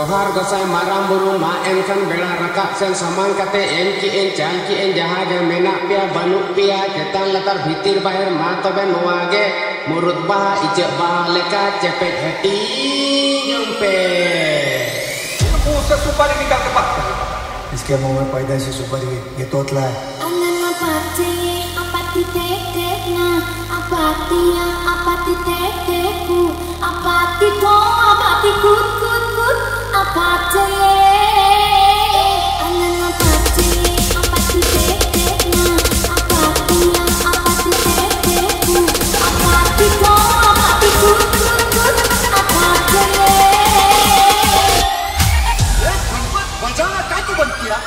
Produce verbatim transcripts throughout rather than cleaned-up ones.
जोहार गोसाई माराम बुरु मा एनखान बेड़ा रकाब सेन समान कते एन की एन चाल की एन जहाँ गे मेना पिया बनु पिया चेतान लतार भीतिर बाहर मा तबे नोआ गे मुरुद बाहा इजक बाहा लेका cepet hati jumpe. Usa supari nikah tepat. इसके मुंह में पैदा से सुपारी ये तोतला है. Anana pati apati tekekna apati ya apati tekeku apati to apati kut kut kut apati Anana pati apati tekekna apati ya apati tekeku apati to apati kut kut kut apati बजाना क्या तू बंद किया?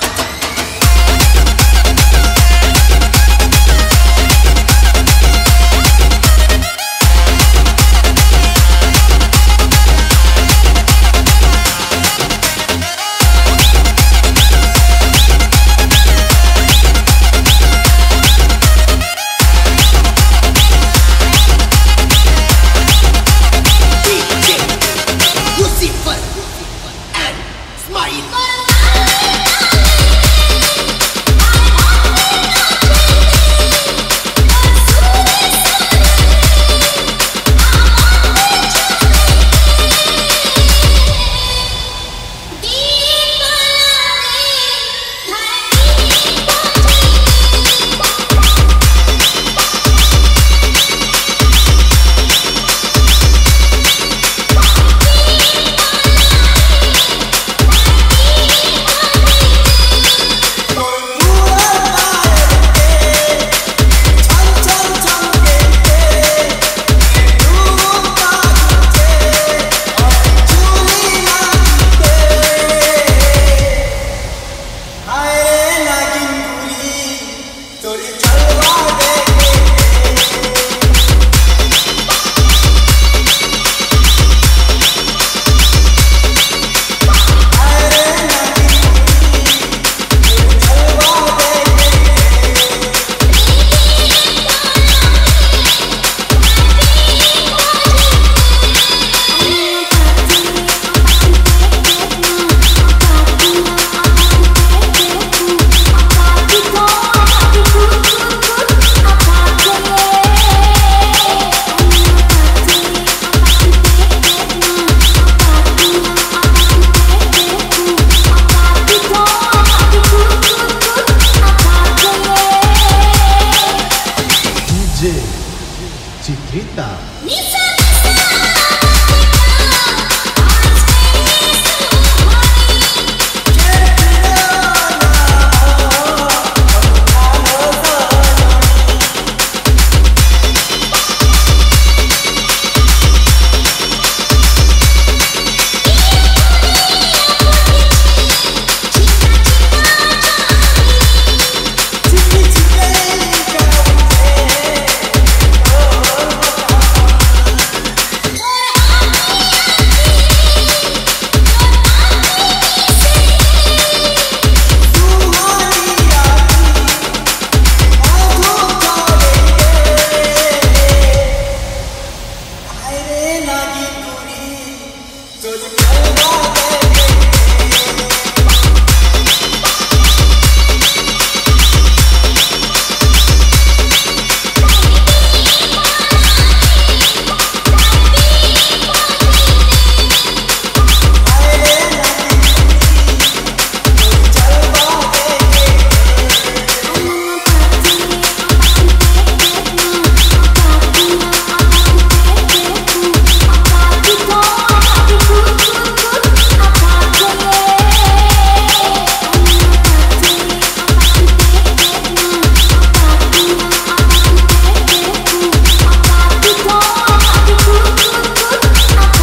Citrita.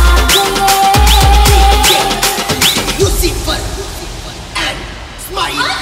Smile.